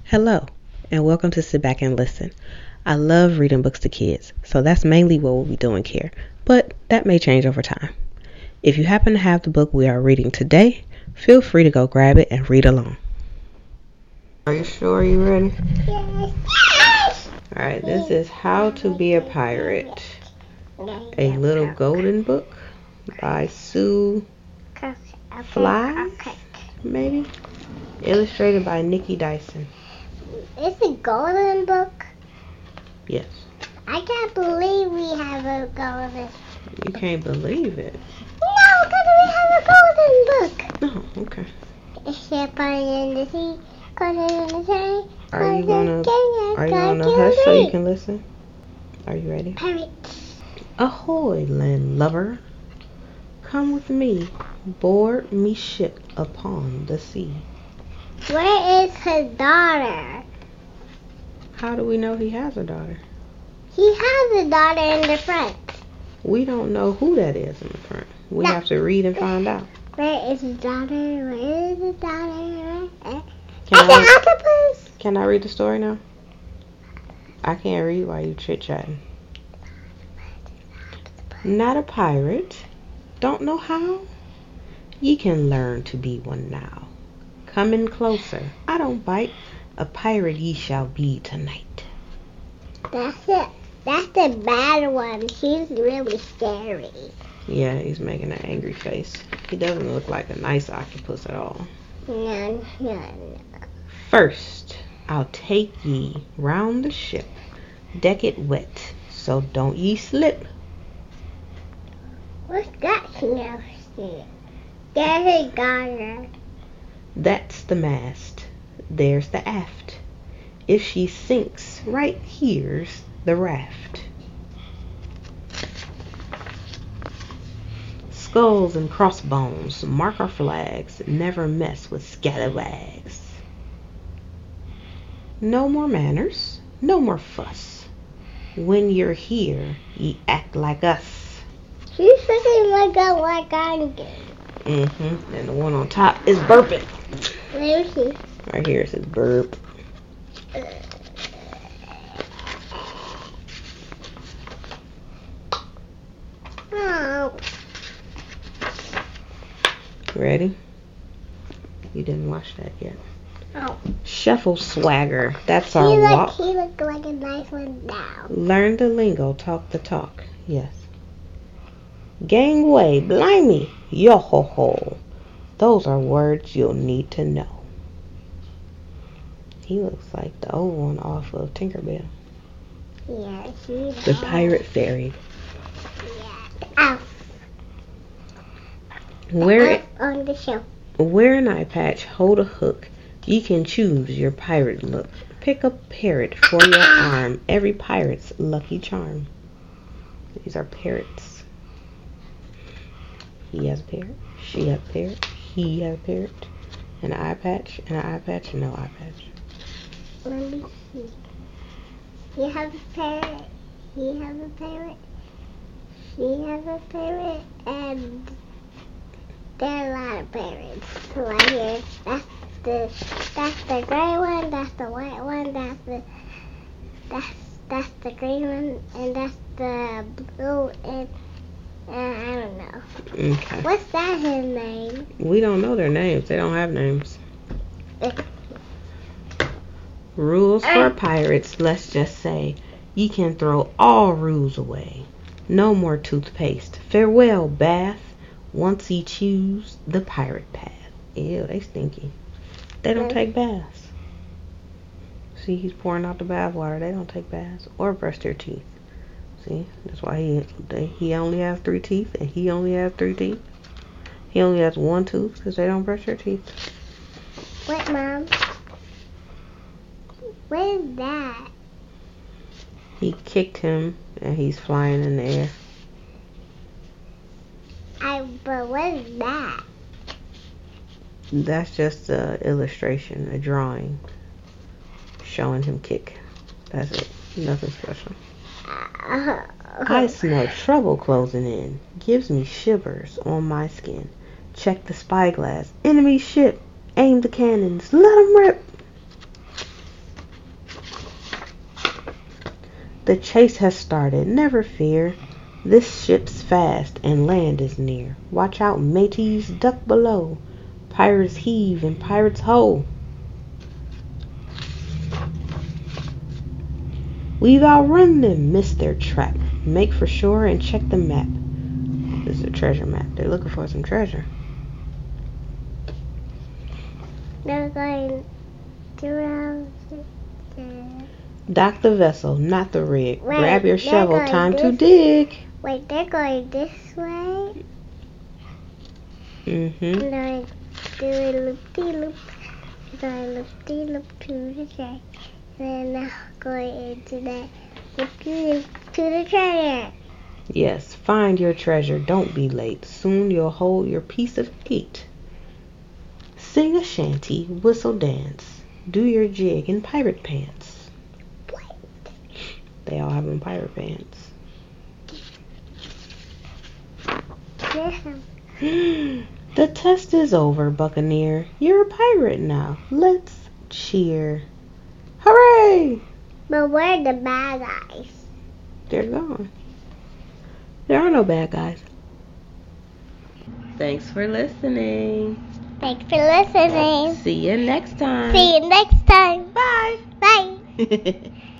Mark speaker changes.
Speaker 1: Hello, and welcome to Sit Back and Listen. I love reading books to kids, so that's mainly what we'll be doing here, but that may change over time. If you happen to have the book we are reading today, feel free to go grab it and read along. Are you sure you're ready?
Speaker 2: Yes.
Speaker 1: Alright, this is How to Be a Pirate, a Little Golden Book by Sue Fly, maybe? Illustrated by Nikki Dyson.
Speaker 2: It's a golden book.
Speaker 1: Yes.
Speaker 2: I can't believe we have a golden.
Speaker 1: You can't believe it.
Speaker 2: No, because we have a golden book.
Speaker 1: Oh, okay.
Speaker 2: It's ship in the sea, golden in the sea.
Speaker 1: Are you gonna hush so you can listen? Are you ready?
Speaker 2: Pirates.
Speaker 1: Ahoy, landlubber. Come with me, board me ship upon the sea.
Speaker 2: Where is his daughter?
Speaker 1: How do we know he has a daughter?
Speaker 2: He has a daughter in the front.
Speaker 1: We don't know who that is in the front. We have to read and find out.
Speaker 2: Where is his daughter? Where is his daughter?
Speaker 1: Can I read the story now? I can't read while you chit-chatting. Not a pirate. Don't know how? Ye can learn to be one now. Come in closer. I don't bite. A pirate ye shall be tonight.
Speaker 2: That's it. That's the bad one. He's really scary.
Speaker 1: Yeah, he's making an angry face. He doesn't look like a nice octopus at all.
Speaker 2: No.
Speaker 1: First, I'll take ye round the ship. Deck it wet, so don't ye slip.
Speaker 2: What's that smell? There's his daughter.
Speaker 1: That's the mast. There's the aft. If she sinks, right here's the raft. Skulls and crossbones mark our flags. Never mess with scalawags. No more manners, no more fuss. When you're here, ye act like us.
Speaker 2: She's looking like I'm doing.
Speaker 1: And the one on top is burping.
Speaker 2: Let me see.
Speaker 1: Right here it says burp.
Speaker 2: Oh.
Speaker 1: Ready? You didn't watch that yet.
Speaker 2: Oh.
Speaker 1: Shuffle swagger. That's our walk.
Speaker 2: He looked like a nice one now.
Speaker 1: Learn the lingo, talk the talk. Yes. Gangway, blimey, yo ho ho. Those are words you'll need to know. He looks like the old one off of Tinkerbell.
Speaker 2: Yeah,
Speaker 1: The Pirate Fairy.
Speaker 2: Yeah. On the shelf.
Speaker 1: Wear an eye patch, hold a hook. You can choose your pirate look. Pick a parrot for your arm. Every pirate's lucky charm. These are parrots. He has a parrot. She has a parrot. He has a parrot. An eye patch. And an eye patch. And no eye patch.
Speaker 2: Let me see. You have a parrot. He has a parrot. She has a parrot. And there are a lot of parrots right here. That's the gray one. That's the white one. That's the green one. And that's the blue and I don't know.
Speaker 1: Okay.
Speaker 2: What's that his name?
Speaker 1: We don't know their names. They don't have names. Rules for pirates, let's just say. Ye can throw all rules away. No more toothpaste. Farewell, bath. Once ye choose the pirate path. Ew, they stinky. They don't take baths. See, he's pouring out the bath water. They don't take baths or brush their teeth. See, that's why he only has 3 teeth, and he only has 3 teeth. He only has 1 tooth because they don't brush their teeth.
Speaker 2: What, Mom? What is that?
Speaker 1: He kicked him, and he's flying in the air.
Speaker 2: But what is that?
Speaker 1: That's just an illustration, a drawing, showing him kick. That's it. Nothing special. I smell trouble closing in. Gives me shivers on my skin. Check the spyglass. Enemy ship. Aim the cannons. Let 'em rip. The chase has started, never fear. This ship's fast and land is near. Watch out, mateys, duck below. Pirates heave and pirates ho. We've outrun them, missed their trap. Make for shore and check the map. This is a treasure map. They're looking for some treasure.
Speaker 2: They're going to
Speaker 1: Dock the vessel, not the rig.
Speaker 2: Wait,
Speaker 1: Grab your
Speaker 2: they're
Speaker 1: shovel,
Speaker 2: going
Speaker 1: time to
Speaker 2: this-
Speaker 1: dig.
Speaker 2: Wait, they're going this way.
Speaker 1: Mm-hmm.
Speaker 2: And they're doing loop-de-loop. They're loop-de-loop to the track. And then they're going into that loop-de-loop to the treasure.
Speaker 1: Yes, find your treasure, don't be late. Soon you'll hold your piece of eight. Sing a shanty, whistle dance. Do your jig in pirate pants. They all have on pirate pants. The test is over, Buccaneer. You're a pirate now. Let's cheer. Hooray!
Speaker 2: But where are the bad guys?
Speaker 1: They're gone. There are no bad guys. Thanks for listening.
Speaker 2: Thanks for listening.
Speaker 1: See you next time.
Speaker 2: See you next time.
Speaker 1: Bye.
Speaker 2: Bye.